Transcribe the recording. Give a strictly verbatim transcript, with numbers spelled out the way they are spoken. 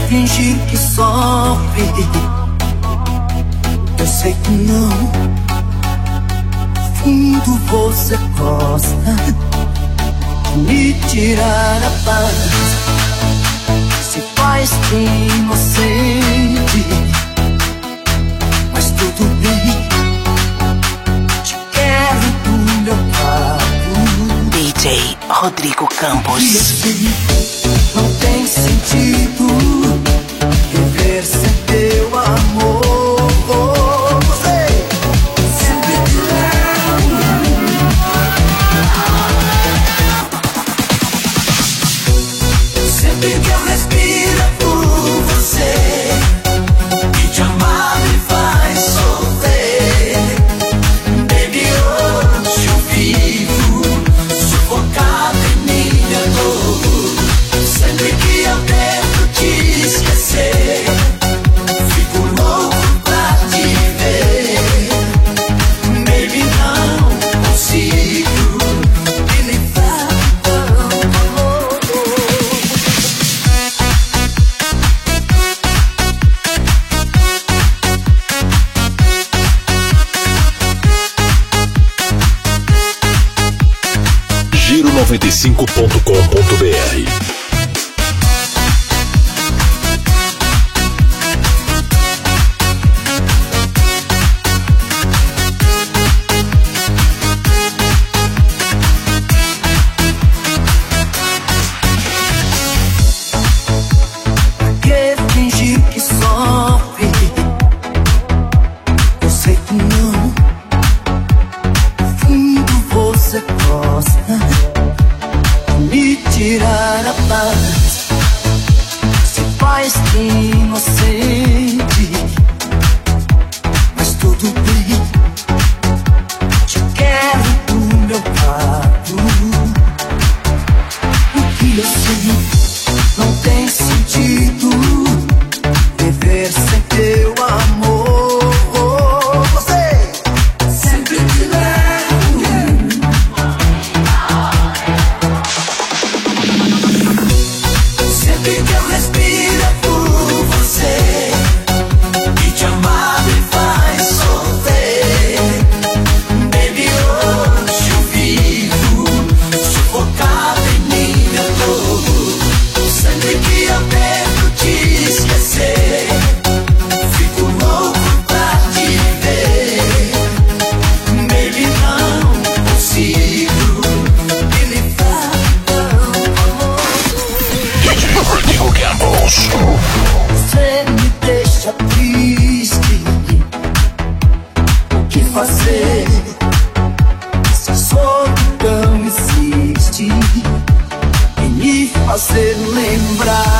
fingir que sofre? Eu sei que não. Fundo você gosta de me tirar a paz. Se faz de inocente, mas tudo bem. Te quero do meu lado. D J Rodrigo Campos. E eu sei, não tem sentido viver sem teu amor. Você sempre te levo. Sempre que eu respiro é por você, e te amar me faz sofrer. Baby, hoje eu vivo sufocado em minha dor. Sempre que eu tento te esquecer, fico louco pra te ver. Baby, não consigo me livrar do amor. Giro noventa e cinco ponto com ponto br. Que fingir que sofre? Eu sei que não. Fundo você gosta de me tirar a paz. Se faz de inocente, mas tudo bem. Te quero do meu lado. O que eu sei, não tem sentido viver sem teu amor. Você sempre te levo. Sempre que eu respiro é por você, e te amar me faz sofrer. Baby, hoje eu vivo sufocado em minha dor. Sempre que eu tento te esquecer, fico louco pra te ver. Baby, não consigo me livrar do amor. Rodrigo Campos. Você me deixa triste. O que fazer se a solidão insiste em me fazer lembrar